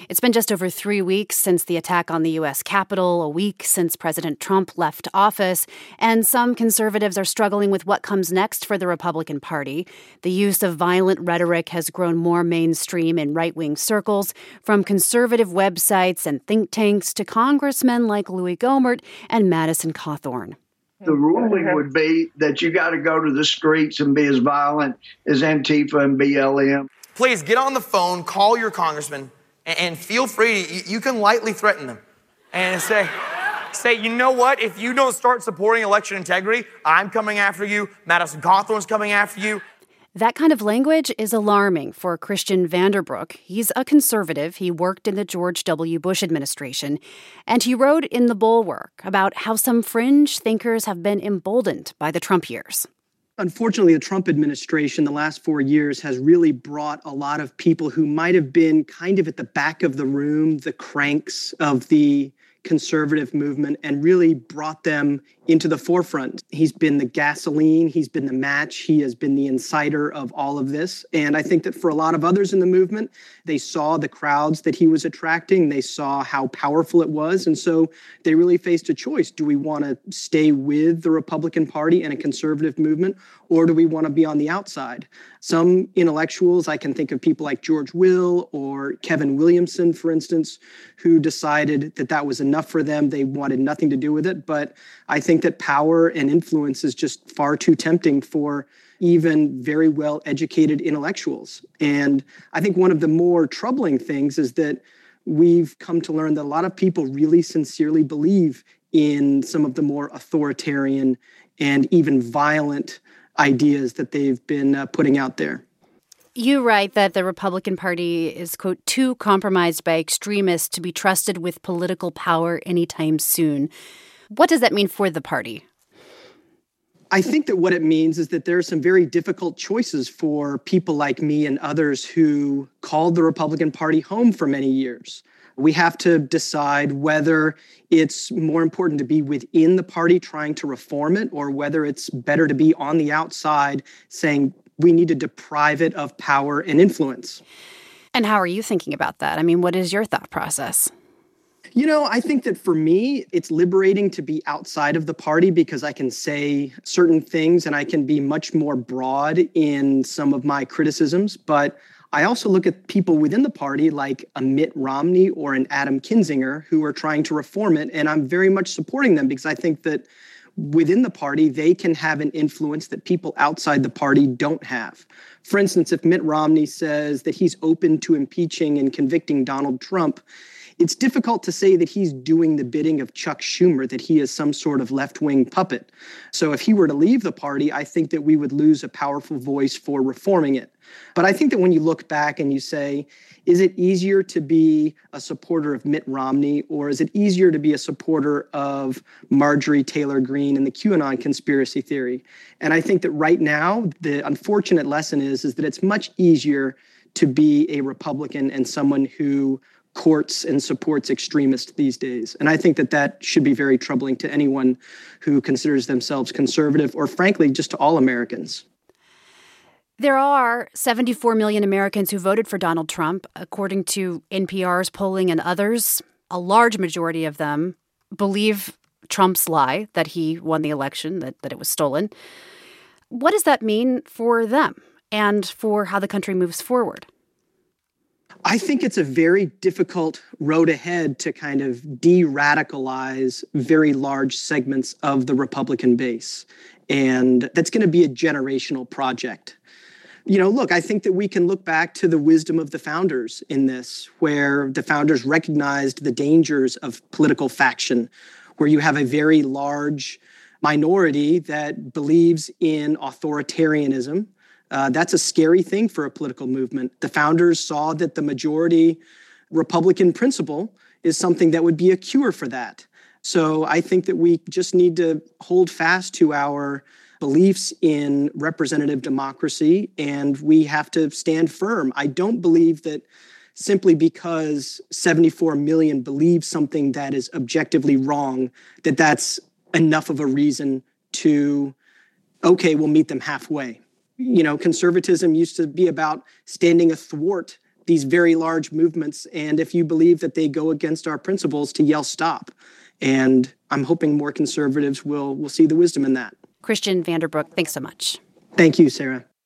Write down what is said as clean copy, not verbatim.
It's been just over 3 weeks since the attack on the U.S. Capitol, a week since President Trump left office, and some conservatives are struggling with what comes next for the Republican Party. The use of violent rhetoric has grown more mainstream in right-wing circles, from conservative websites and think tanks to congressmen like Louis Gohmert and Madison Cawthorn. The ruling would be that you got to go to the streets and be as violent as Antifa and BLM. Please get on the phone, call your congressman, and feel free. You can lightly threaten them and say, you know what? If you don't start supporting election integrity, I'm coming after you. Madison Cawthorn's coming after you. That kind of language is alarming for Christian Vanderbrook. He's a conservative. He worked in the George W. Bush administration, and he wrote in The Bulwark about how some fringe thinkers have been emboldened by the Trump years. Unfortunately, the Trump administration, the last 4 years, has really brought a lot of people who might have been kind of at the back of the room, the cranks of the conservative movement, and really brought them into the forefront. He's been the gasoline, he's been the match, he has been the inciter of all of this. And I think that for a lot of others in the movement, they saw the crowds that he was attracting, they saw how powerful it was, and so they really faced a choice. Do we want to stay with the Republican Party and a conservative movement, or do we want to be on the outside? Some intellectuals, I can think of people like George Will or Kevin Williamson, for instance, who decided that that was enough for them. They wanted nothing to do with it. But I think that power and influence is just far too tempting for even very well-educated intellectuals. And I think one of the more troubling things is that we've come to learn that a lot of people really sincerely believe in some of the more authoritarian and even violent ideas that they've been putting out there. You write that the Republican Party is, quote, too compromised by extremists to be trusted with political power anytime soon. What does that mean for the party? I think that what it means is that there are some very difficult choices for people like me and others who called the Republican Party home for many years. We have to decide whether it's more important to be within the party trying to reform it, or whether it's better to be on the outside saying we need to deprive it of power and influence. And how are you thinking about that? I mean, what is your thought process? You know, I think that for me, it's liberating to be outside of the party because I can say certain things and I can be much more broad in some of my criticisms. But I also look at people within the party like a Mitt Romney or an Adam Kinzinger who are trying to reform it. And I'm very much supporting them because I think that within the party, they can have an influence that people outside the party don't have. For instance, if Mitt Romney says that he's open to impeaching and convicting Donald Trump, it's difficult to say that he's doing the bidding of Chuck Schumer, that he is some sort of left-wing puppet. So if he were to leave the party, I think that we would lose a powerful voice for reforming it. But I think that when you look back and you say, is it easier to be a supporter of Mitt Romney, or is it easier to be a supporter of Marjorie Taylor Greene and the QAnon conspiracy theory? And I think that right now, the unfortunate lesson is that it's much easier to be a Republican and someone who courts and supports extremists these days. And I think that that should be very troubling to anyone who considers themselves conservative, or frankly, just to all Americans. There are 74 million Americans who voted for Donald Trump, according to NPR's polling and others. A large majority of them believe Trump's lie that he won the election, that it was stolen. What does that mean for them and for how the country moves forward? I think it's a very difficult road ahead to kind of de-radicalize very large segments of the Republican base. And that's going to be a generational project. You know, look, I think that we can look back to the wisdom of the founders in this, where the founders recognized the dangers of political faction, where you have a very large minority that believes in authoritarianism. That's a scary thing for a political movement. The founders saw that the majority Republican principle is something that would be a cure for that. So I think that we just need to hold fast to our beliefs in representative democracy, and we have to stand firm. I don't believe that simply because 74 million believe something that is objectively wrong, that that's enough of a reason to, okay, we'll meet them halfway. You know, conservatism used to be about standing athwart these very large movements. And if you believe that they go against our principles, to yell stop. And I'm hoping more conservatives will see the wisdom in that. Christian Vanderbroek, thanks so much. Thank you, Sarah.